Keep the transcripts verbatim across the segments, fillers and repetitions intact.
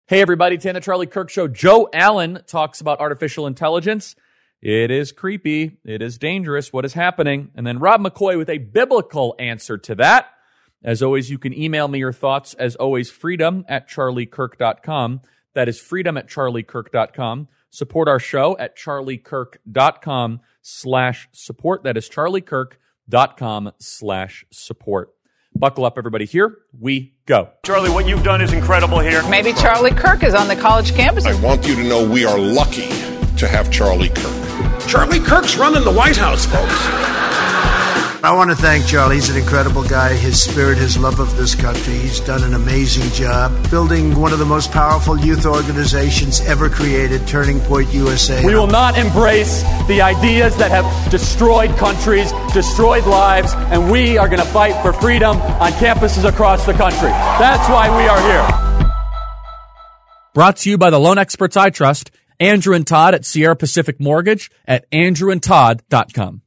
Hey, everybody, it's the Charlie Kirk Show. Joe Allen talks about artificial intelligence. It is creepy. It is dangerous. What is happening? And then Rob McCoy with a biblical answer to that. As always, you can email me your thoughts. As always, freedom at charlie kirk dot com. That is freedom at charlie kirk dot com. Support our show at charlie kirk dot com slash support. That is charlie kirk dot com slash support. Buckle up, everybody. Here we go. Charlie, what you've done is incredible here. Maybe Charlie Kirk is on the college campus. I want you to know we are lucky to have Charlie Kirk. Charlie Kirk's running the White House, folks. I want to thank Charlie. He's an incredible guy. His spirit, his love of this country. He's done an amazing job building one of the most powerful youth organizations ever created, Turning Point U S A. We will not embrace the ideas that have destroyed countries, destroyed lives, and we are going to fight for freedom on campuses across the country. That's why we are here. Brought to you by the loan experts I trust, Andrew and Todd at Sierra Pacific Mortgage at andrew and todd dot com.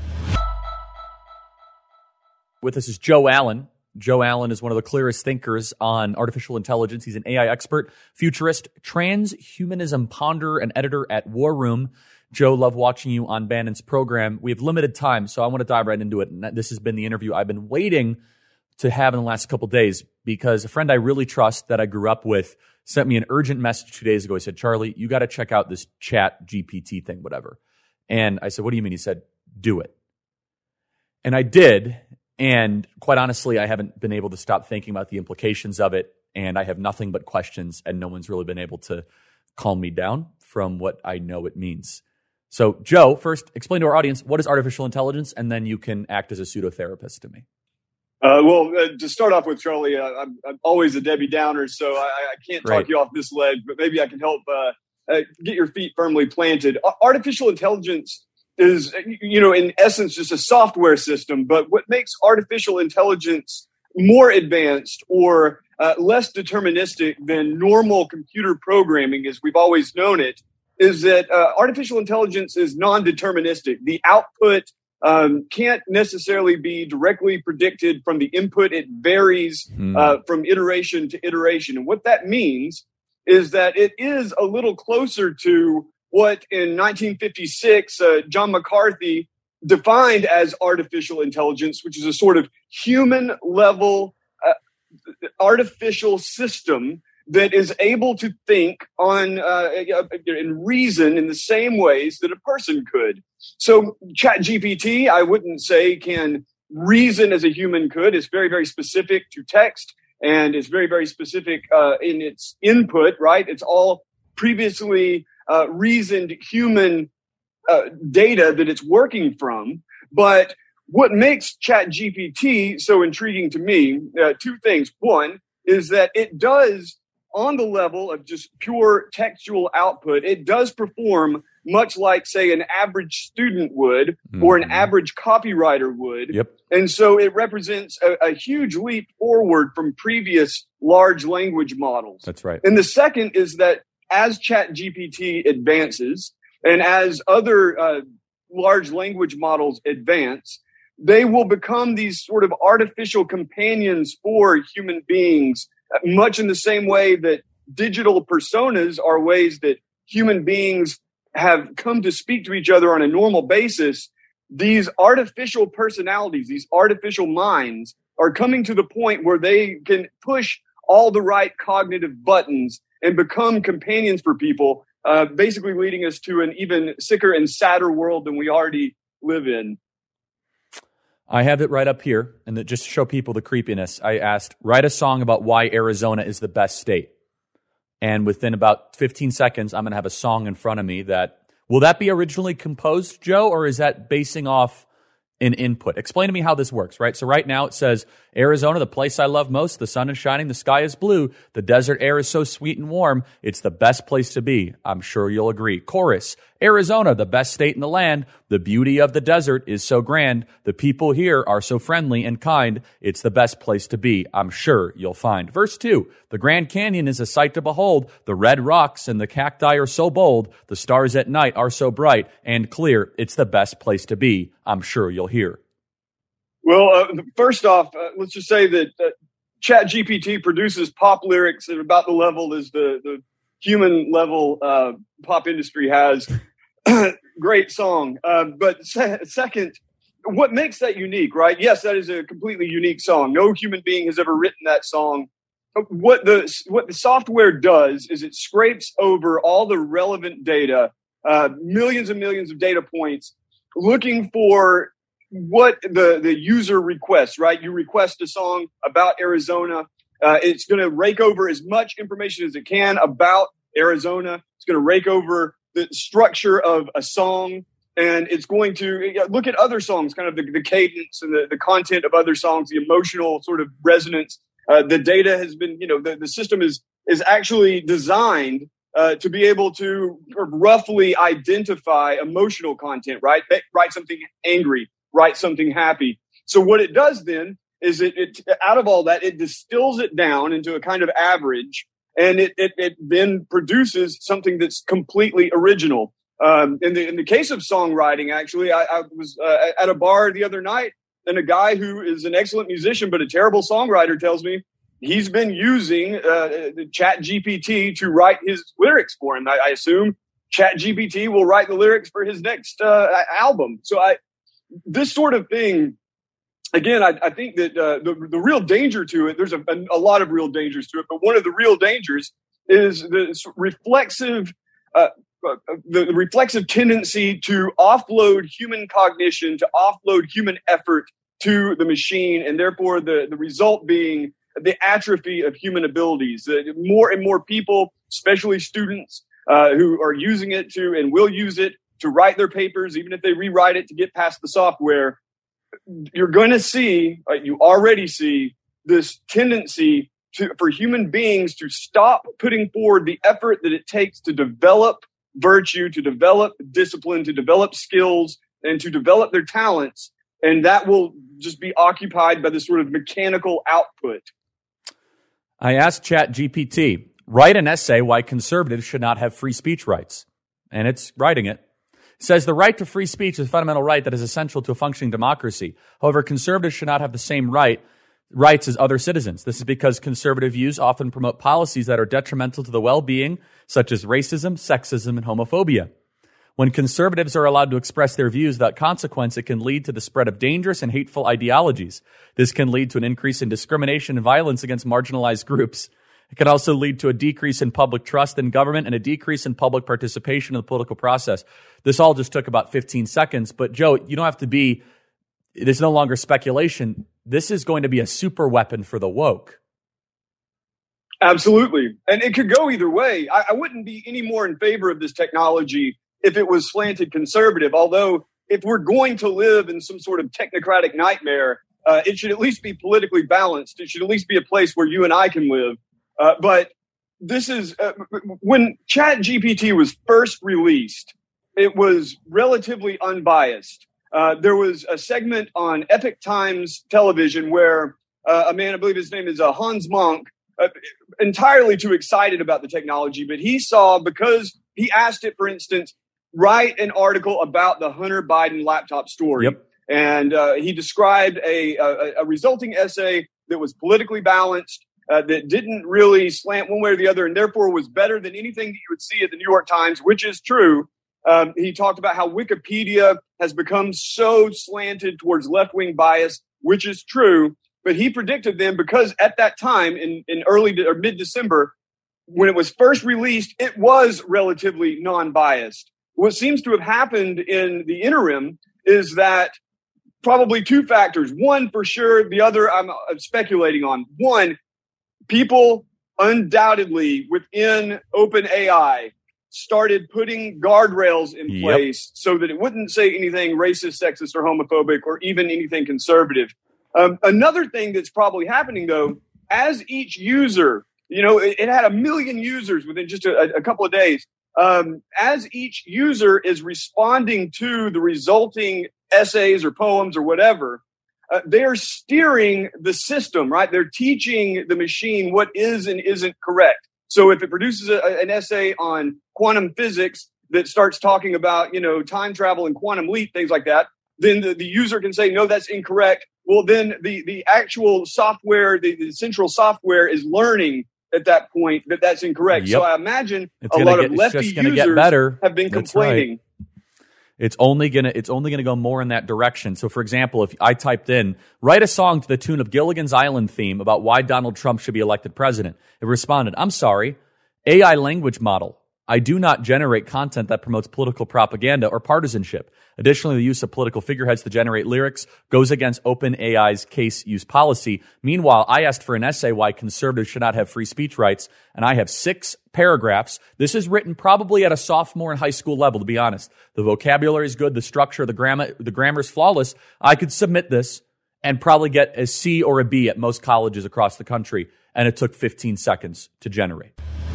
With us is Joe Allen. Joe Allen is one of the clearest thinkers on artificial intelligence. He's an A I expert, futurist, transhumanism ponderer, and editor at War Room. Joe, love watching you on Bannon's program. We have limited time, so I want to dive right into it. And this has been the interview I've been waiting to have in the last couple of days because a friend I really trust that I grew up with sent me an urgent message two days ago. He said, Charlie, you got to check out this Chat G P T thing, whatever. And I said, what do you mean? He said, do it. And I did. And quite honestly, I haven't been able to stop thinking about the implications of it. And I have nothing but questions, and no one's really been able to calm me down from what I know it means. So, Joe, first, explain to our audience, what is artificial intelligence? And then you can act as a pseudo-therapist to me. Uh, well, uh, to start off with, Charlie, uh, I'm, I'm always a Debbie Downer, so I, I can't Right. talk you off this ledge, but maybe I can help uh, uh, get your feet firmly planted. Artificial intelligence is, you know, in essence, just a software system. But what makes artificial intelligence more advanced or uh, less deterministic than normal computer programming, as we've always known it, is that uh, artificial intelligence is non-deterministic. The output um, can't necessarily be directly predicted from the input. It varies mm. uh, from iteration to iteration. And what that means is that it is a little closer to what in nineteen fifty-six, uh, John McCarthy defined as artificial intelligence, which is a sort of human level uh, artificial system that is able to think on uh, and reason in the same ways that a person could. So Chat G P T, I wouldn't say can reason as a human could. It's very, very specific to text, and it's very, very specific uh, in its input, right? It's all previously Uh, reasoned human uh, data that it's working from. But what makes Chat G P T so intriguing to me, uh, two things. One is that it does, on the level of just pure textual output, it does perform much like, say, an average student would mm-hmm. or an average copywriter would. Yep. And so it represents a, a huge leap forward from previous large language models. That's right. And the second is that as Chat G P T advances and as other uh, large language models advance, they will become these sort of artificial companions for human beings, much in the same way that digital personas are ways that human beings have come to speak to each other on a normal basis. These artificial personalities, these artificial minds are coming to the point where they can push all the right cognitive buttons and become companions for people, uh, basically leading us to an even sicker and sadder world than we already live in. I have it right up here, and that just to show people the creepiness, I asked, write a song about why Arizona is the best state. And within about fifteen seconds, I'm going to have a song in front of me that, will that be originally composed, Joe, or is that basing off an input? Explain to me how this works, right? So right now it says, Arizona, the place I love most, the sun is shining, the sky is blue, the desert air is so sweet and warm, it's the best place to be. I'm sure you'll agree. Chorus, Arizona, the best state in the land, the beauty of the desert is so grand, the people here are so friendly and kind, it's the best place to be. I'm sure you'll find. Verse two, the Grand Canyon is a sight to behold, the red rocks and the cacti are so bold, the stars at night are so bright and clear, it's the best place to be. I'm sure you'll hear. Well, uh, first off, uh, let's just say that uh, ChatGPT produces pop lyrics at about the level as the, the human level uh, pop industry has. Great song. Uh, but se- second, what makes that unique, right? Yes, that is a completely unique song. No human being has ever written that song. What the what the software does is it scrapes over all the relevant data, uh, millions and millions of data points, looking for what the, the user requests, right? You request a song about Arizona. Uh, it's going to rake over as much information as it can about Arizona. It's going to rake over the structure of a song, and it's going to look at other songs, kind of the, the cadence and the, the content of other songs, the emotional sort of resonance. Uh, the data has been, you know, the, the system is is actually designed uh, to be able to roughly identify emotional content, right? Write something angry, write something happy. So what it does then is it, it out of all that, it distills it down into a kind of average, and it it, it then produces something that's completely original. Um, in the in the case of songwriting, actually, I, I was uh, at a bar the other night, and a guy who is an excellent musician but a terrible songwriter tells me he's been using uh, the ChatGPT to write his lyrics for him. I, I assume ChatGPT will write the lyrics for his next uh, album. So I, this sort of thing, again, I, I think that uh, the the real danger to it. There's a, a lot of real dangers to it, but one of the real dangers is the reflexive. Uh, the reflexive tendency to offload human cognition, to offload human effort to the machine, and therefore the, the result being the atrophy of human abilities. Uh, more and more people, especially students uh, who are using it to and will use it to write their papers, even if they rewrite it to get past the software, you're going to see, uh, you already see, this tendency to, for human beings to stop putting forward the effort that it takes to develop virtue, to develop discipline, to develop skills, and to develop their talents. And that will just be occupied by this sort of mechanical output. I asked ChatGPT, write an essay why conservatives should not have free speech rights. And it's writing it. It says the right to free speech is a fundamental right that is essential to a functioning democracy. However, conservatives should not have the same right rights as other citizens. This is because conservative views often promote policies that are detrimental to the well-being, such as racism, sexism, and homophobia. When conservatives are allowed to express their views without consequence, it can lead to the spread of dangerous and hateful ideologies. This can lead to an increase in discrimination and violence against marginalized groups. It can also lead to a decrease in public trust in government and a decrease in public participation in the political process. This all just took about fifteen seconds, but Joe, you don't have to be, there's no longer speculation. This is going to be a super weapon for the woke. Absolutely. And it could go either way. I, I wouldn't be any more in favor of this technology if it was slanted conservative. Although, if we're going to live in some sort of technocratic nightmare, uh, it should at least be politically balanced. It should at least be a place where you and I can live. Uh, but this is, uh, when ChatGPT was first released, it was relatively unbiased. Uh, there was a segment on Epoch Times television where uh, a man, I believe his name is uh, Hans Monk, uh, entirely too excited about the technology, but he saw, because he asked it, for instance, write an article about the Hunter Biden laptop story. Yep. And uh, he described a, a, a resulting essay that was politically balanced, uh, that didn't really slant one way or the other, and therefore was better than anything that you would see at the New York Times, which is true. Um, he talked about how Wikipedia has become so slanted towards left-wing bias, which is true. But he predicted then, because at that time in, in early de- or mid-December, when it was first released, it was relatively non-biased. What seems to have happened in the interim is that probably two factors. One, for sure. The other, I'm, I'm speculating on. One, people undoubtedly within OpenAI started putting guardrails in Yep. place so that it wouldn't say anything racist, sexist, or homophobic, or even anything conservative. Um, another thing that's probably happening, though, as each user, you know, it, it had a million users within just a, a couple of days. Um, as each user is responding to the resulting essays or poems or whatever, uh, they're steering the system, right? They're teaching the machine what is and isn't correct. So if it produces a, an essay on quantum physics that starts talking about, you know, time travel and quantum leap, things like that, then the, the user can say, no, that's incorrect. well, then the, the actual software, the, the central software is learning at that point that that's incorrect. Yep. So I imagine it's a gonna lot get, of lefty it's just gonna users get better. have been That's complaining. Right. It's only gonna it's only gonna go more in that direction. So, for example, if I typed in "write a song to the tune of Gilligan's Island theme about why Donald Trump should be elected president," it responded, "I'm sorry, A I language model. I do not generate content that promotes political propaganda or partisanship. Additionally, the use of political figureheads to generate lyrics goes against OpenAI's case use policy. Meanwhile, I asked for an essay why conservatives should not have free speech rights, and I have six paragraphs. This is written probably at a sophomore in high school level, to be honest. The vocabulary is good, the structure, the grammar, the grammar is flawless. I could submit this and probably get a C or a B at most colleges across the country, and it took fifteen seconds to generate."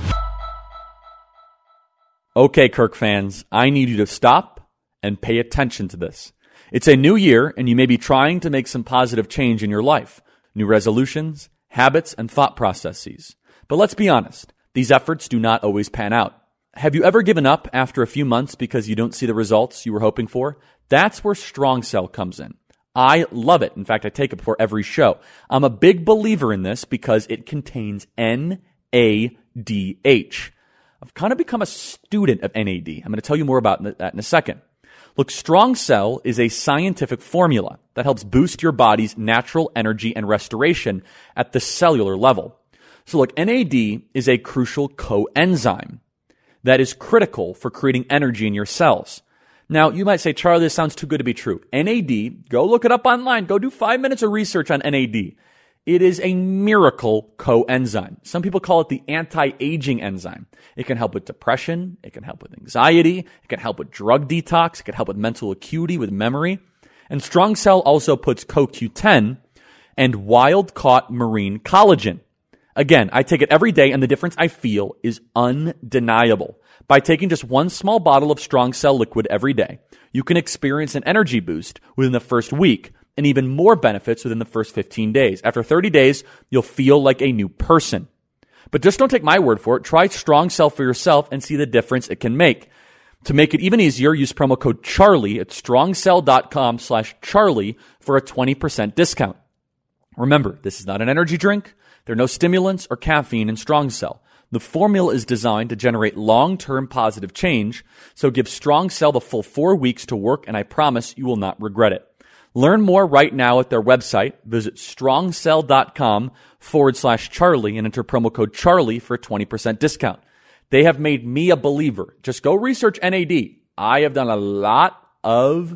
Okay, Kirk fans, I need you to stop and pay attention to this. It's a new year, and you may be trying to make some positive change in your life. New resolutions, habits, and thought processes. But let's be honest, these efforts do not always pan out. Have you ever given up after a few months because you don't see the results you were hoping for? That's where Strong Cell comes in. I love it. In fact, I take it before every show. I'm a big believer in this because it contains N A D H. I've kind of become a student of N A D. I'm going to tell you more about that in a second. Look, Strong Cell is a scientific formula that helps boost your body's natural energy and restoration at the cellular level. So look, N A D is a crucial coenzyme that is critical for creating energy in your cells. Now, you might say, Charlie, this sounds too good to be true. N A D, go look it up online. Go do five minutes of research on N A D. It is a miracle coenzyme. Some people call it the anti-aging enzyme. It can help with depression. It can help with anxiety. It can help with drug detox. It can help with mental acuity, with memory. And Strong Cell also puts C O Q ten and wild-caught marine collagen. Again, I take it every day, and the difference I feel is undeniable. By taking just one small bottle of Strong Cell liquid every day, you can experience an energy boost within the first week, and even more benefits within the first fifteen days. After thirty days, you'll feel like a new person. But just don't take my word for it. Try Strong Cell for yourself and see the difference it can make. To make it even easier, use promo code Charlie at strongcell.com slash Charlie for a twenty percent discount. Remember, this is not an energy drink. There are no stimulants or caffeine in Strong Cell. The formula is designed to generate long-term positive change, so give Strong Cell the full four weeks to work, and I promise you will not regret it. Learn more right now at their website. Visit strongcell.com forward slash Charlie and enter promo code Charlie for a twenty percent discount. They have made me a believer. Just go research N A D. I have done a lot of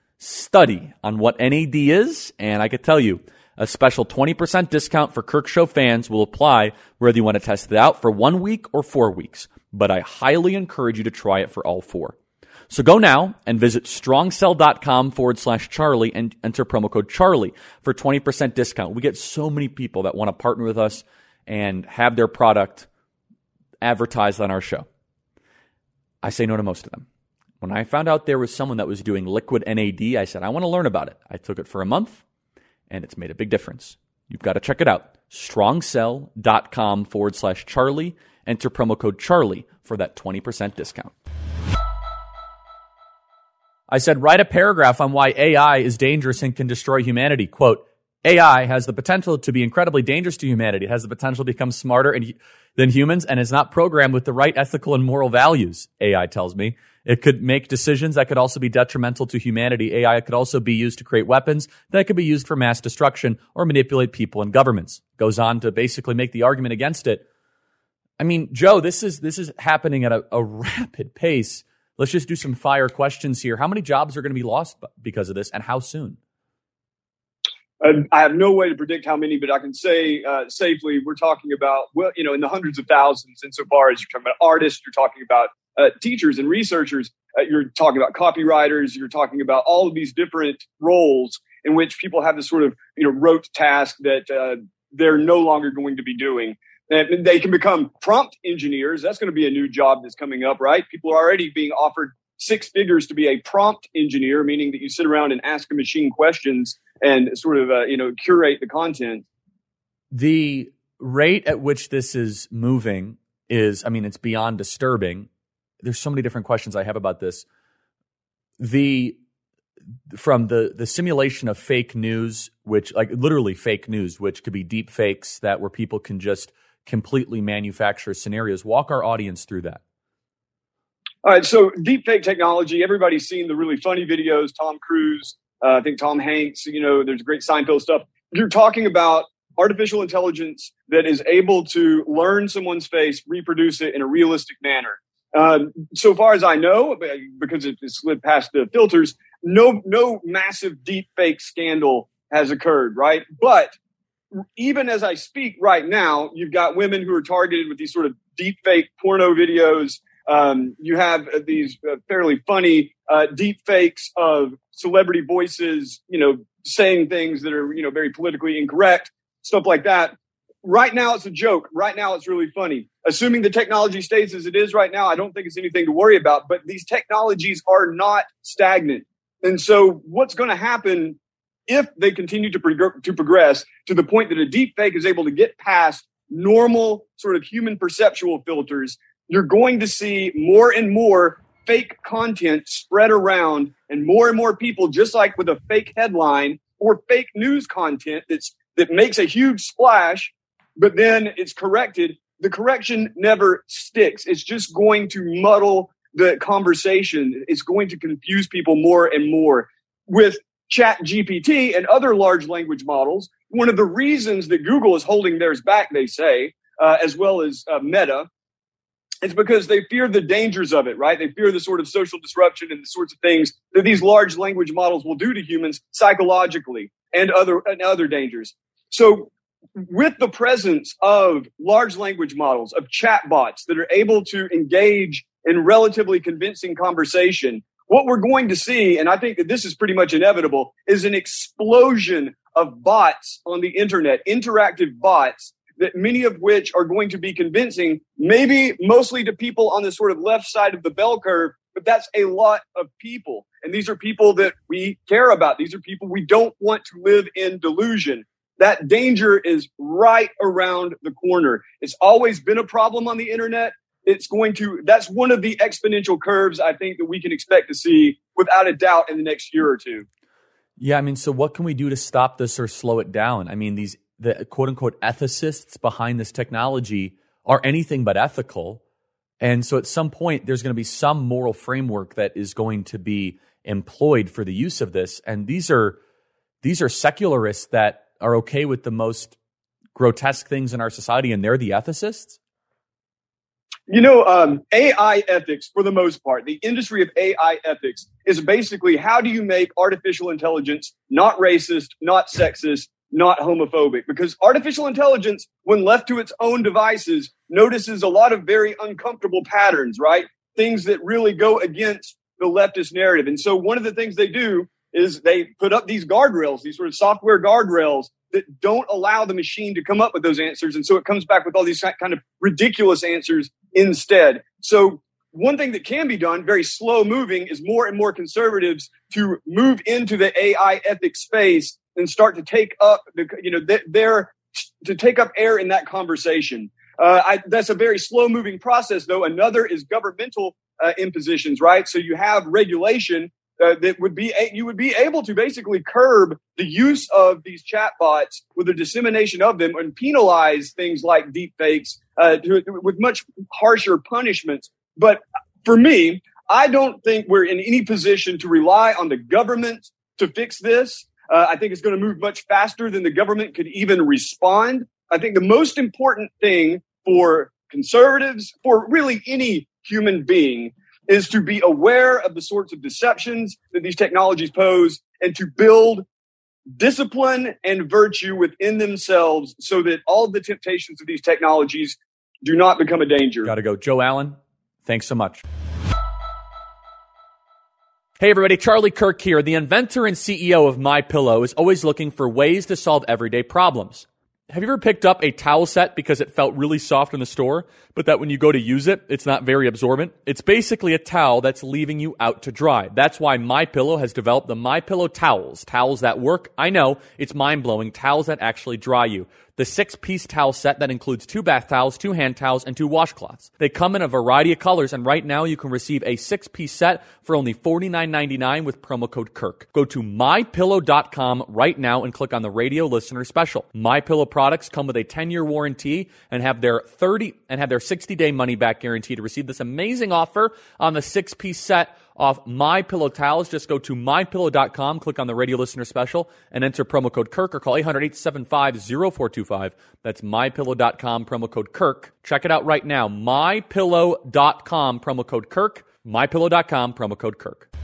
study on what N A D is, and I could tell you a special twenty percent discount for Kirk Show fans will apply whether you want to test it out for one week or four weeks. But I highly encourage you to try it for all four. So go now and visit strongcell.com forward slash Charlie and enter promo code Charlie for twenty percent discount. We get so many people that want to partner with us and have their product advertised on our show. I say no to most of them. When I found out there was someone that was doing liquid N A D, I said, I want to learn about it. I took it for a month, and it's made a big difference. You've got to check it out. strongcell.com forward slash Charlie. Enter promo code Charlie for that twenty percent discount. I said, write a paragraph on why A I is dangerous and can destroy humanity. Quote, A I has the potential to be incredibly dangerous to humanity. It has the potential to become smarter and, than humans and is not programmed with the right ethical and moral values, A I tells me. It could make decisions that could also be detrimental to humanity. A I could also be used to create weapons that could be used for mass destruction or manipulate people and governments. Goes on to basically make the argument against it. I mean, Joe, this is this is happening at a, a rapid pace. Let's just do some fire questions here. How many jobs are going to be lost because of this, and how soon? Uh, I have no way to predict how many, but I can say uh, safely we're talking about, well, you know, in the hundreds of thousands insofar as you're talking about artists, you're talking about uh, teachers and researchers, uh, you're talking about copywriters, you're talking about all of these different roles in which people have this sort of, you know, rote task that uh, they're no longer going to be doing. And they can become prompt engineers. That's going to be a new job that's coming up, right? People are already being offered six figures to be a prompt engineer, meaning that you sit around and ask a machine questions and sort of, uh, you know, curate the content. The rate at which this is moving is, I mean, it's beyond disturbing. There's so many different questions I have about this. The from the, the simulation of fake news, which like literally fake news, which could be deep fakes that where people can just completely manufacture scenarios. Walk our audience through that. All right, so deepfake technology, everybody's seen the really funny videos, Tom Cruise, uh, I think Tom Hanks, you know, there's great Seinfeld stuff. You're talking about artificial intelligence that is able to learn someone's face, reproduce it in a realistic manner. Um, so far as I know, because it, it slid past the filters, no no massive deepfake scandal has occurred, right? But even as I speak right now, you've got women who are targeted with these sort of deepfake porno videos. Um, you have uh, these uh, fairly funny uh, deep fakes of celebrity voices, you know, saying things that are, you know, very politically incorrect, stuff like that. Right now, it's a joke. Right now, it's really funny. Assuming the technology stays as it is right now, I don't think it's anything to worry about. But these technologies are not stagnant. And so what's going to happen if they continue to, prog- to progress to the point that a deep fake is able to get past normal sort of human perceptual filters, you're going to see more and more fake content spread around and more and more people, just like with a fake headline or fake news content that's that makes a huge splash, but then it's corrected. The correction never sticks. It's just going to muddle the conversation. It's going to confuse people more and more. With Chat G P T and other large language models, one of the reasons that Google is holding theirs back, they say, uh, as well as uh, Meta, it's because they fear the dangers of it, right? They fear the sort of social disruption and the sorts of things that these large language models will do to humans psychologically and other and other dangers. So with the presence of large language models, of chatbots that are able to engage in relatively convincing conversation, what we're going to see, and I think that this is pretty much inevitable, is an explosion of bots on the internet, interactive bots, that many of which are going to be convincing, maybe mostly to people on the sort of left side of the bell curve, but that's a lot of people. And these are people that we care about. These are people we don't want to live in delusion. That danger is right around the corner. It's always been a problem on the internet. It's going to, that's one of the exponential curves I think that we can expect to see without a doubt in the next year or two. Yeah, I mean, so what can we do to stop this or slow it down? I mean, these the quote unquote ethicists behind this technology are anything but ethical. And so at some point, there's going to be some moral framework that is going to be employed for the use of this. And these are these are secularists that are okay with the most grotesque things in our society, and they're the ethicists? You know, um, A I ethics, for the most part, the industry of A I ethics is basically how do you make artificial intelligence not racist, not sexist, not homophobic? Because artificial intelligence, when left to its own devices, notices a lot of very uncomfortable patterns, right? Things that really go against the leftist narrative. And so one of the things they do is they put up these guardrails, these sort of software guardrails that don't allow the machine to come up with those answers. And so it comes back with all these kind of ridiculous answers instead. So one thing that can be done, very slow moving, is more and more conservatives to move into the A I ethics space and start to take up the, you know, their, to take up air in that conversation. Uh, I, that's a very slow moving process, though. Another is governmental uh, impositions, right? So you have regulation Uh, that would be, you would be able to basically curb the use of these chatbots with the dissemination of them and penalize things like deepfakes uh, to, with much harsher punishments. But for me, I don't think we're in any position to rely on the government to fix this. Uh, I think it's going to move much faster than the government could even respond. I think the most important thing for conservatives, for really any human being, is to be aware of the sorts of deceptions that these technologies pose and to build discipline and virtue within themselves so that all of the temptations of these technologies do not become a danger. Got to go. Joe Allen, thanks so much. Hey everybody, Charlie Kirk here. The inventor and C E O of MyPillow is always looking for ways to solve everyday problems. Have you ever picked up a towel set because it felt really soft in the store, but that when you go to use it, it's not very absorbent? It's basically a towel that's leaving you out to dry. That's why MyPillow has developed the MyPillow towels. Towels that work. I know, it's mind-blowing. Towels that actually dry you. The six-piece towel set that includes two bath towels, two hand towels, and two washcloths. They come in a variety of colors, and right now you can receive a six-piece set for only forty-nine ninety-nine with promo code Kirk. Go to my pillow dot com right now and click on the radio listener special. MyPillow products come with a ten-year warranty and have their thirty and have their sixty-day money-back guarantee. To receive this amazing offer on the six-piece set off MyPillow towels, just go to my pillow dot com, click on the radio listener special, and enter promo code Kirk or call eight hundred, eight seven five, zero four two five. That's my pillow dot com, promo code Kirk. Check it out right now. my pillow dot com, promo code Kirk. my pillow dot com, promo code Kirk.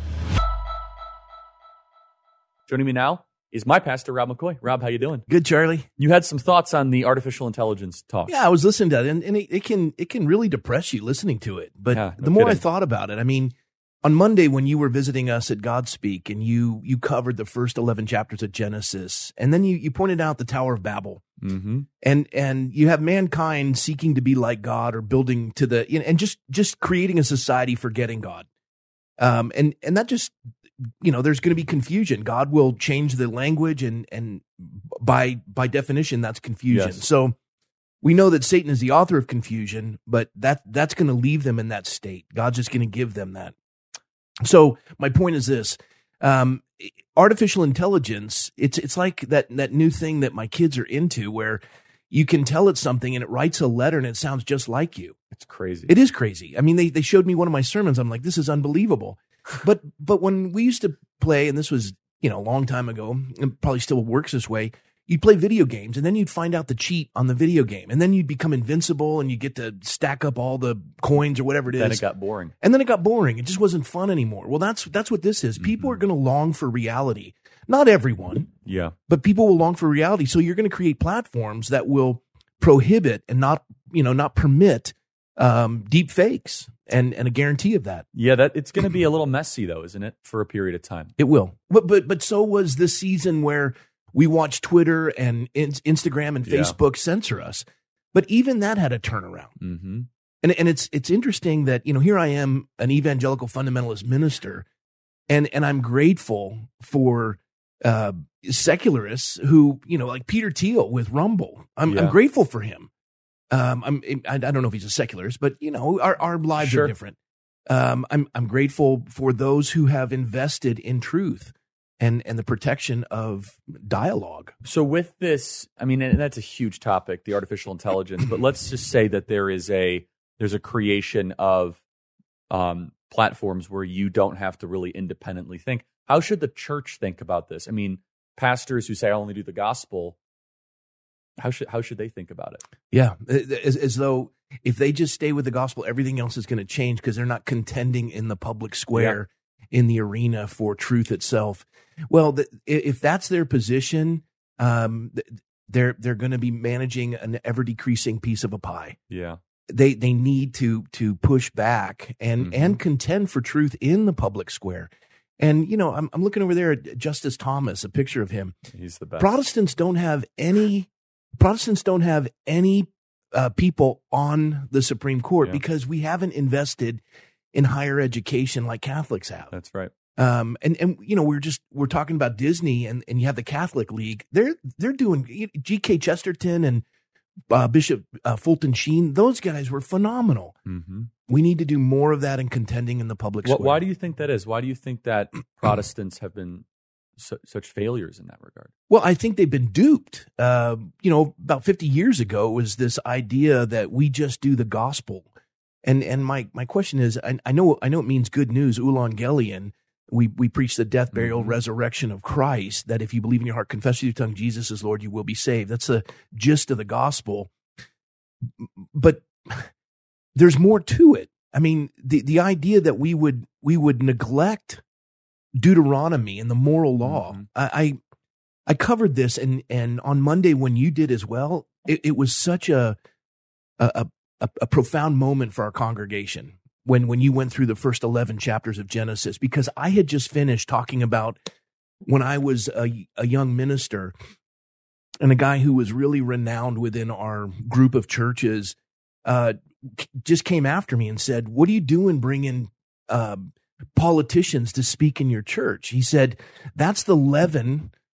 Joining me now is my pastor, Rob McCoy. Rob, how you doing? Good, Charlie. You had some thoughts on the artificial intelligence talk. Yeah, I was listening to it, and, and it, it can it can really depress you listening to it. But yeah, no the more kidding. I thought about it, I mean, on Monday when you were visiting us at Godspeak and you you covered the first eleven chapters of Genesis, and then you, you pointed out the Tower of Babel, mm-hmm. and and you have mankind seeking to be like God or building to the and just just creating a society forgetting God, um, and and that just you know there's going to be confusion. God will change the language, and and by by definition that's confusion. Yes. So we know that Satan is the author of confusion, but that that's going to leave them in that state. God's just going to give them that. So my point is this, um, artificial intelligence, it's it's like that that new thing that my kids are into where you can tell it something and it writes a letter and it sounds just like you. It's crazy. It is crazy. I mean, they they showed me one of my sermons. I'm like, this is unbelievable. But but when we used to play, and this was, you know, a long time ago, and probably still works this way, you'd play video games, and then you'd find out the cheat on the video game, and then you'd become invincible, and you get to stack up all the coins or whatever it is. Then it got boring. And then it got boring. It just wasn't fun anymore. Well, that's that's what this is. People Mm-hmm. are going to long for reality. Not everyone, Yeah. but people will long for reality. So you're going to create platforms that will prohibit and not, you know, not permit um, deep fakes and and a guarantee of that. Yeah, that it's going to be a little messy, though, isn't it, for a period of time? It will. But but but so was this season where we watched Twitter and in- Instagram and Yeah. Facebook censor us. But even that had a turnaround. Mm-hmm. And and it's it's interesting that, you know, here I am, an evangelical fundamentalist minister, and and I'm grateful for uh, secularists who, you know, like Peter Thiel with Rumble. I'm, Yeah. I'm grateful for him. Um, I'm I, I don't know if he's a secularist, but you know, our our lives Sure. are different. Um, I'm I'm grateful for those who have invested in truth and and the protection of dialogue. So with this, I mean, and that's a huge topic, the artificial intelligence, but let's just say that there is a there's a creation of um, platforms where you don't have to really independently think. How should the church think about this? I mean, pastors who say I only do the gospel, how should how should they think about it? Yeah, as, as though if they just stay with the gospel, everything else is going to change because they're not contending in the public square, in the arena for truth itself. Well, the, if that's their position, um, they're they're going to be managing an ever decreasing piece of a pie. Yeah, they they need to to push back and Mhm. and contend for truth in the public square. And you know, I'm I'm looking over there at Justice Thomas, a picture of him. he's the best. Protestants don't have any Protestants don't have any uh, people on the Supreme Court Yeah. because we haven't invested in higher education like Catholics have. That's right. Um, and and you know, we're just we're talking about Disney, and, and you have the Catholic League. They're they're doing G K Chesterton and uh, Bishop uh, Fulton Sheen. Those guys were phenomenal. Mm-hmm. We need to do more of that in contending in the public Why, square. why do you think that is? Why do you think that Protestants have been su- such failures in that regard? Well, I think they've been duped. Uh, you know, about fifty years ago was this idea that we just do the gospel. And and my my question is, I, I know I know it means good news, Evangelion. We we preach the death, burial, Mm-hmm. resurrection of Christ, that if you believe in your heart, confess with your tongue Jesus is Lord, you will be saved. That's the gist of the gospel. But there's more to it. I mean, the, the idea that we would we would neglect Deuteronomy and the moral law. Mm-hmm. I, I I covered this, and and on Monday when you did as well, it, it was such a a, a a profound moment for our congregation when when you went through the first eleven chapters of Genesis, because I had just finished talking about when I was a, a young minister, and a guy who was really renowned within our group of churches uh, just came after me and said, "What are you doing bringing uh, politicians to speak in your church?" He said, "That's the leaven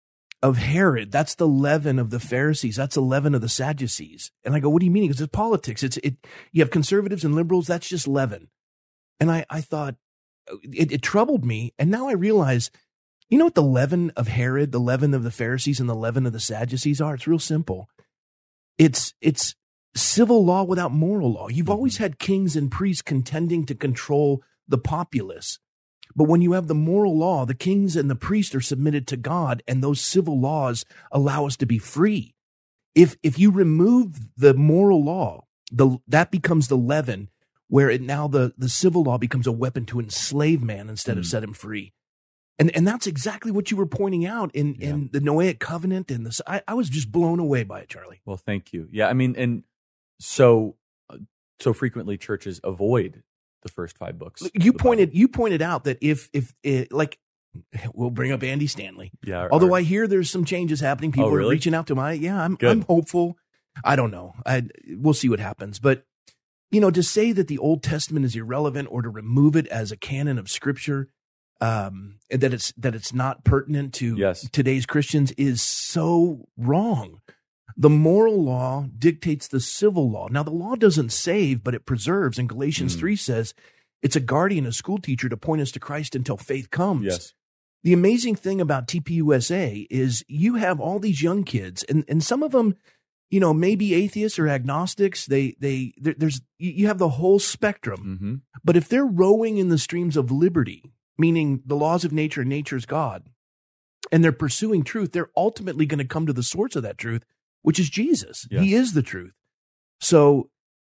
of Herod. That's the leaven of the Pharisees. That's the leaven of the Sadducees. And I go, what do you mean? Because it's politics. It's it. You have conservatives and liberals. That's just leaven. And I, I thought it, it troubled me. And now I realize, you know what the leaven of Herod, the leaven of the Pharisees, and the leaven of the Sadducees are? It's real simple. It's it's civil law without moral law. You've always had kings and priests contending to control the populace. But when you have the moral law, the kings and the priests are submitted to God, and those civil laws allow us to be free. If if you remove the moral law, the that becomes the leaven, where it now the, the civil law becomes a weapon to enslave man instead mm. of set him free. And and that's exactly what you were pointing out in, yeah. in the Noahic covenant. And this, I, I was just blown away by it, Charlie. Well, thank you. Yeah, I mean, and so so frequently churches avoid the first five books. You pointed Bible. you pointed out that if if it, like we'll bring up Andy Stanley. Yeah. Although or, I hear there's some changes happening. People oh, really? are reaching out to my yeah. I'm Good. I'm hopeful. I don't know. I we'll see what happens. But you know, to say that the Old Testament is irrelevant or to remove it as a canon of Scripture, um, and that it's that it's not pertinent to yes. today's Christians is so wrong. The moral law dictates the civil law. Now, the law doesn't save, but it preserves. And Galatians mm. three says it's a guardian, a school teacher to point us to Christ until faith comes. Yes. The amazing thing about T P U S A is you have all these young kids, and, and some of them, you know, maybe atheists or agnostics. They they there, there's you have the whole spectrum. Mm-hmm. But if they're rowing in the streams of liberty, meaning the laws of nature and nature's God, and they're pursuing truth, they're ultimately going to come to the source of that truth, which is Jesus. Yes. He is the truth. So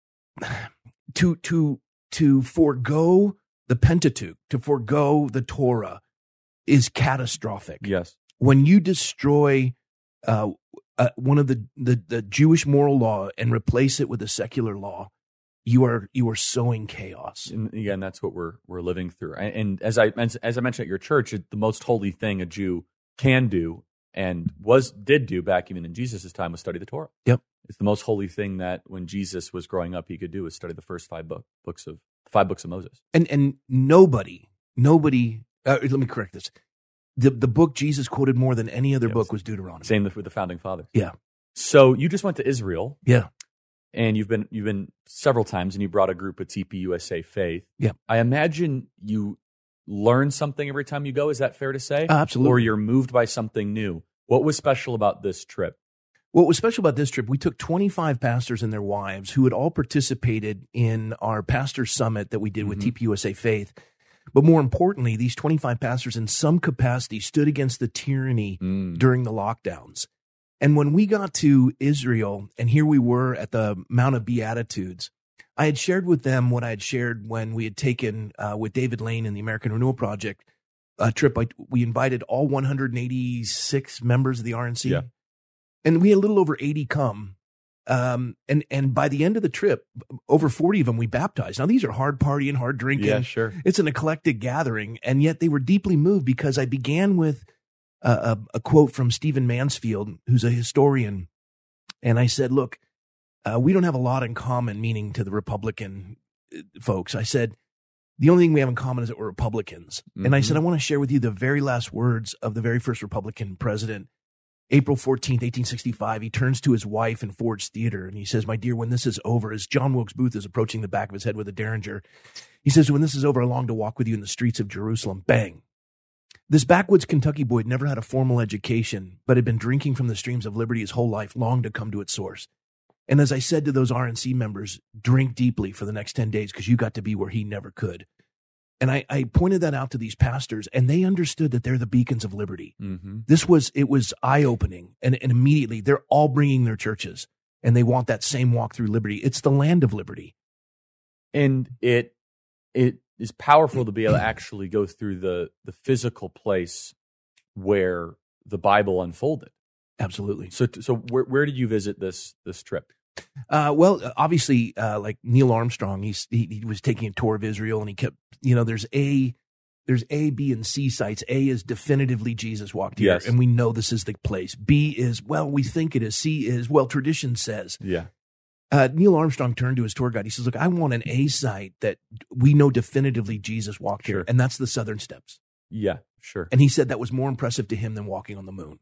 to to to forego the Pentateuch, to forego the Torah is catastrophic. Yes. When you destroy uh, uh, one of the, the the Jewish moral law and replace it with a secular law, you are you are sowing chaos. And again, that's what we're we're living through. And, and as I as I mentioned at your church, it, the most holy thing a Jew can do and was did do back even in Jesus' time was study the Torah. Yep. It's the most holy thing that when Jesus was growing up he could do was study the first five book, books of five books of Moses. And and nobody, nobody uh, let me correct this. The the book Jesus quoted more than any other yeah, book was Deuteronomy. Same with the founding fathers. Yeah. So you just went to Israel. Yeah. And you've been you've been several times and you brought a group of T P U S A Faith. Yeah. I imagine you learn something every time you go. Is that fair to say? Uh, absolutely. Or you're moved by something new. What was special about this trip? What was special about this trip, we took twenty-five pastors and their wives who had all participated in our pastor summit that we did with mm-hmm. T P U S A Faith. But more importantly, these twenty-five pastors in some capacity stood against the tyranny mm. during the lockdowns. And when we got to Israel, and here we were at the Mount of Beatitudes, I had shared with them what I had shared when we had taken uh, with David Lane and the American Renewal Project a trip. I, we invited all one hundred eighty-six members of the R N C. Yeah. And we had a little over eighty come. Um, and, and by the end of the trip, over forty of them we baptized. Now, these are hard partying, hard drinking. Yeah, sure. It's an eclectic gathering. And yet they were deeply moved because I began with a, a, a quote from Stephen Mansfield, who's a historian. And I said, look, uh, we don't have a lot in common, meaning to the Republican folks. I said, the only thing we have in common is that we're Republicans. Mm-hmm. And I said, I want to share with you the very last words of the very first Republican president. April fourteenth, eighteen sixty-five, he turns to his wife in Ford's Theater and he says, my dear, when this is over, as John Wilkes Booth is approaching the back of his head with a derringer, he says, when this is over, I long to walk with you in the streets of Jerusalem. Bang. This backwoods Kentucky boy had never had a formal education, but had been drinking from the streams of liberty his whole life, longed to come to its source. And as I said to those R N C members, drink deeply for the next ten days because you got to be where he never could. And I, I pointed that out to these pastors, and they understood that they're the beacons of liberty. Mm-hmm. This was, it was eye-opening, and, and immediately they're all bringing their churches, and they want that same walk through liberty. It's the land of liberty. And it it is powerful to be able to actually go through the the physical place where the Bible unfolded. Absolutely. So so where where did you visit this this trip? Uh, well, obviously, uh, like Neil Armstrong, he's, he, he was taking a tour of Israel, and he kept, you know, there's A, there's A, B, and C sites. A is definitively Jesus walked here, yes. and we know this is the place. B is, well, we think it is. C is, well, tradition says. Yeah. Uh, Neil Armstrong turned to his tour guide. He says, look, I want an A site that we know definitively Jesus walked sure. here, and that's the Southern Steps. Yeah, sure. And he said that was more impressive to him than walking on the moon.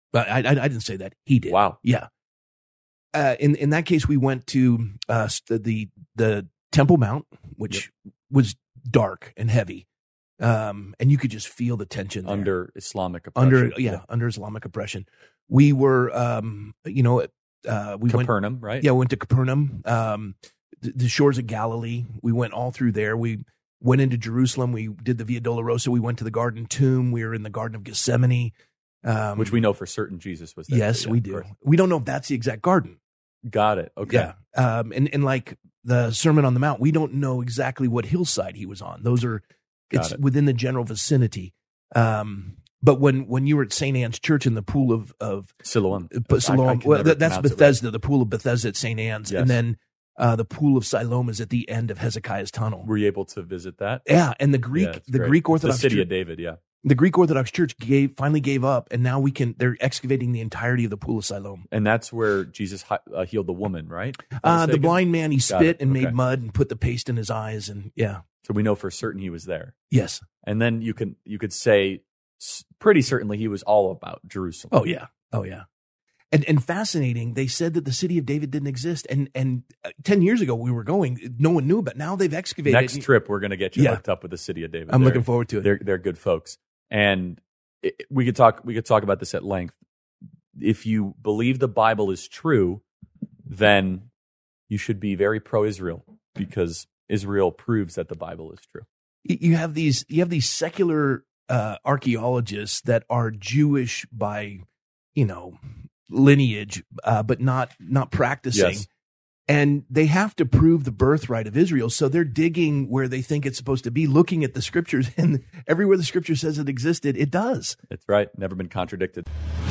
But I, I, I didn't say that. He did. Wow. Yeah. Uh, in in that case, we went to uh, the, the the Temple Mount, which yep. was dark and heavy, um, and you could just feel the tension there. Under Islamic oppression. Under yeah, yeah, under Islamic oppression. We were, um, you know, uh, we Capernaum, went, right? Yeah, we went to Capernaum, um, the, the shores of Galilee. We went all through there. We went into Jerusalem. We did the Via Dolorosa. We went to the Garden Tomb. We were in the Garden of Gethsemane. Um, Which we know for certain Jesus was there. Yes, yeah, we do. We don't know if that's the exact garden. Got it. Okay. Yeah. Um, and, and like the Sermon on the Mount, we don't know exactly what hillside he was on. Those are, Got it's it. within the general vicinity. Um, but when, when you were at Saint Anne's Church in the pool of, of Siloam, uh, Siloam, I, I can well, never that, that's pronounce it Bethesda, right. the pool of Bethesda at Saint Anne's. Yes. And then, uh, the pool of Siloam is at the end of Hezekiah's tunnel. Were you able to visit that? Yeah. And the Greek, Yeah, the great. Greek Orthodox the city Church, of David. Yeah. the Greek Orthodox Church gave, finally gave up, and now we can, they're excavating the entirety of the pool of Siloam. And that's where Jesus uh, healed the woman, right? Uh, the blind man, he Got spit it. and Okay. made mud and put the paste in his eyes, and yeah. So we know for certain he was there. Yes. And then you can you could say s- pretty certainly he was all about Jerusalem. Oh yeah. Oh yeah. And and fascinating, they said that the city of David didn't exist, and and uh, ten years ago we were going, no one knew about it. Now they've excavated. Next trip we're going to get you Yeah. hooked up with the city of David. I'm They're- looking forward to it. They're they're good folks, and it, we could talk we could talk about this at length. If you believe the Bible is true, then you should be very pro-Israel because Israel proves that the Bible is true. Y- You have these you have these secular uh, archaeologists that are Jewish by, you know, lineage, uh, but not not practicing. Yes. And they have to prove the birthright of Israel. So they're digging where they think it's supposed to be, looking at the scriptures, and everywhere the scripture says it existed, it does. That's right. Never been contradicted.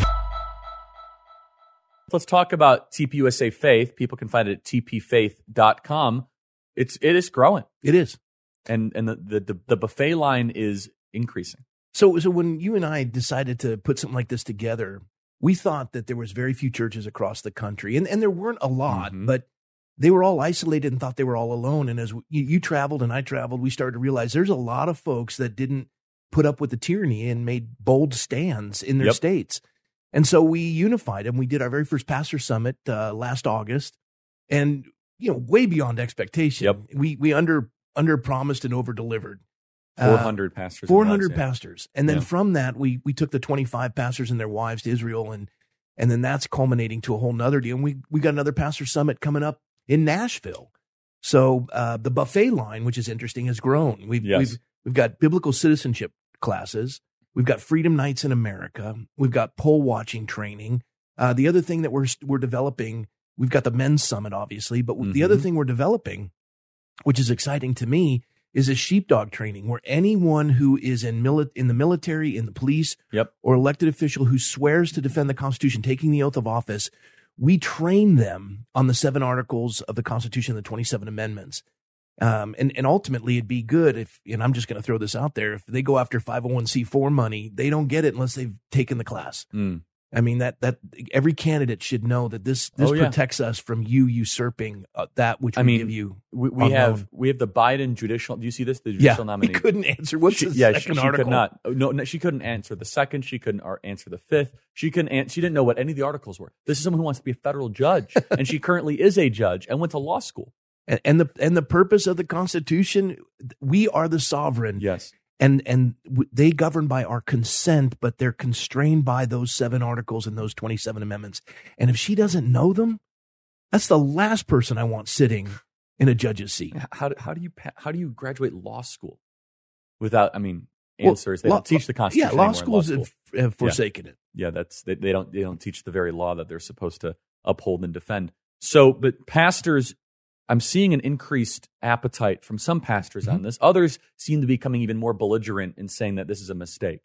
Let's talk about T P U S A Faith. People can find it at t p faith dot com. It's it is growing. It is. And and the, the, the, the buffet line is increasing. So so when you and I decided to put something like this together, we thought that there was very few churches across the country, and, and there weren't a lot, Mhm. but they were all isolated and thought they were all alone. And as we, you, you traveled and I traveled, we started to realize there's a lot of folks that didn't put up with the tyranny and made bold stands in their Yep. states. And so we unified them. We did our very first pastor summit uh, last August, and you know, way beyond expectation. Yep. We we under under promised and over delivered. four hundred pastors. Four hundred and wives, yeah. pastors, and then Yeah. from that, we we took the twenty-five pastors and their wives to Israel, and and then that's culminating to a whole nother deal. And we we got another pastor summit coming up in Nashville. So uh, the buffet line, which is interesting, has grown. We've Yes. we've we've got biblical citizenship classes. We've got Freedom Nights in America. We've got poll watching training. Uh, the other thing that we're we're developing, we've got the men's summit, obviously, but the other Mhm. thing we're developing, which is exciting to me, is a sheepdog training where anyone who is in mili- in the military, in the police, Yep. or elected official who swears to defend the Constitution, taking the oath of office, we train them on the seven articles of the Constitution and the twenty-seven amendments. Um, and, and ultimately, it'd be good if, and I'm just going to throw this out there, if they go after five oh one c four money, they don't get it unless they've taken the class. Mm. I mean, that that every candidate should know that this this Oh, yeah. protects us from you usurping uh, that which we I mean, give you. We, we on have loan. we have the Biden judicial. Do you see this? The Yeah, judicial he nominee. couldn't answer. What's She, the yeah, second she, she article? could not. oh, No, no, she couldn't answer the second. She couldn't ar- answer the fifth. She couldn't. An- she didn't know what any of the articles were. This is someone who wants to be a federal judge, and she currently is a judge and went to law school. And, and the and the purpose of the Constitution, we are the sovereign. Yes. And and w- they govern by our consent, but they're constrained by those seven articles and those twenty-seven amendments. And if she doesn't know them, that's the last person I want sitting in a judge's seat. How do, how do you pa- how do you graduate law school without? I mean, Well, answers. They law- don't teach the Constitution. Yeah, law anymore in schools school. have, have forsaken it. Yeah, that's they, they don't they don't teach the very law that they're supposed to uphold and defend. So, but pastors, I'm seeing an increased appetite from some pastors Mm-hmm. on this. Others seem to be becoming even more belligerent in saying that this is a mistake.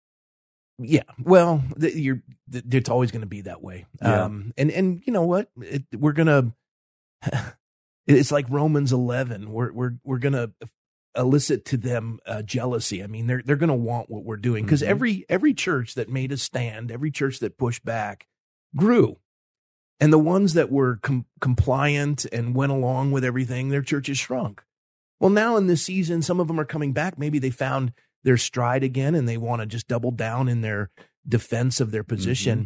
Yeah, well, th- you're, th- it's always going to be that way. Yeah. Um, and and you know what? It, we're gonna. It's like Romans eleven. We're we're we're gonna elicit to them uh, jealousy. I mean, they're they're gonna want what we're doing because Mhm. every every church that made a stand, every church that pushed back, grew, and the ones that were com- compliant and went along with everything, their churches shrunk. Well, now in this season, some of them are coming back. Maybe they found their stride again and they want to just double down in their defense of their position.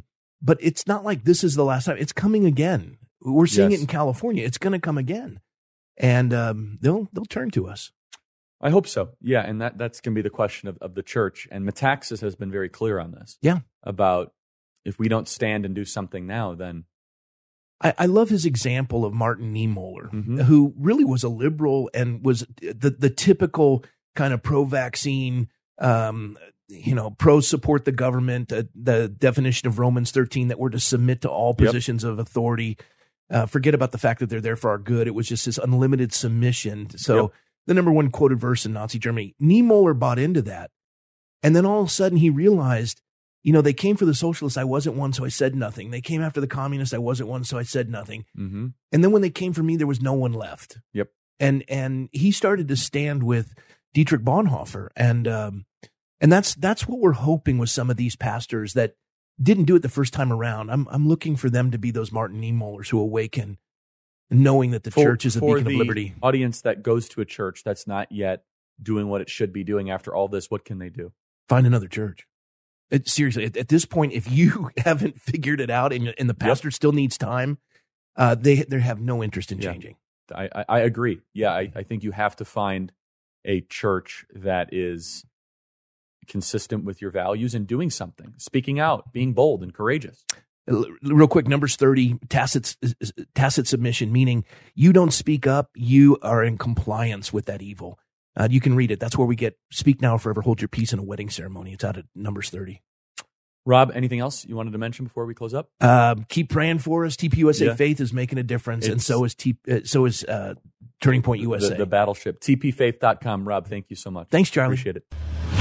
but it's not like this is the last time. It's coming again. We're seeing Yes. it in California. It's going to come again, and um, they'll they'll turn to us. I hope so. Yeah, and that, that's going to be the question of, of the church. And Metaxas has been very clear on this. Yeah. About if we don't stand and do something now, then... I, I love his example of Martin Niemöller, Mm-hmm. who really was a liberal and was the, the typical kind of pro-vaccine, um, you know, pro-support the government, uh, the definition of Romans thirteen that we're to submit to all Yep. positions of authority. Uh, forget about the fact that they're there for our good. It was just this unlimited submission. So... Yep. The number one quoted verse in Nazi Germany. Niemöller bought into that. And then all of a sudden he realized, you know, they came for the socialists. I wasn't one, so I said nothing. They came after the communists. I wasn't one, so I said nothing. Mm-hmm. And then when they came for me, there was no one left. Yep. And and he started to stand with Dietrich Bonhoeffer. And um, and that's that's what we're hoping with some of these pastors that didn't do it the first time around. I'm I'm looking for them to be those Martin Niemöllers who awaken, knowing that the For- church is a for beacon the of liberty. audience that goes to a church that's not yet doing what it should be doing after all this, what can they do? Find another church. It, seriously, at, at this point, if you haven't figured it out and, and the pastor still needs time, uh, they they have no interest in Yeah. changing. I, I, I agree. Yeah, I, I think you have to find a church that is consistent with your values and doing something, speaking out, being bold and courageous. L- Real quick, Numbers thirty, tacit, tacit submission, meaning you don't speak up, you are in compliance with that evil. Uh, you can read it. That's where we get speak now or forever, hold your peace in a wedding ceremony. It's out at Numbers thirty. Rob, anything else you wanted to mention before we close up? Uh, keep praying for us. T P U S A Yeah. Faith is making a difference, and It's- so is T, uh, so is uh, Turning Point U S A. The, the battleship. T P faith dot com. Rob, thank you so much. Thanks, Charlie. Appreciate it.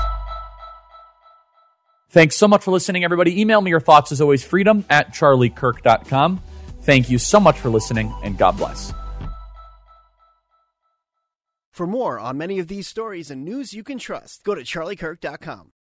Thanks so much for listening, everybody. Email me your thoughts, as always, freedom at charlie kirk dot com. Thank you so much for listening, and God bless. For more on many of these stories and news you can trust, go to charlie kirk dot com.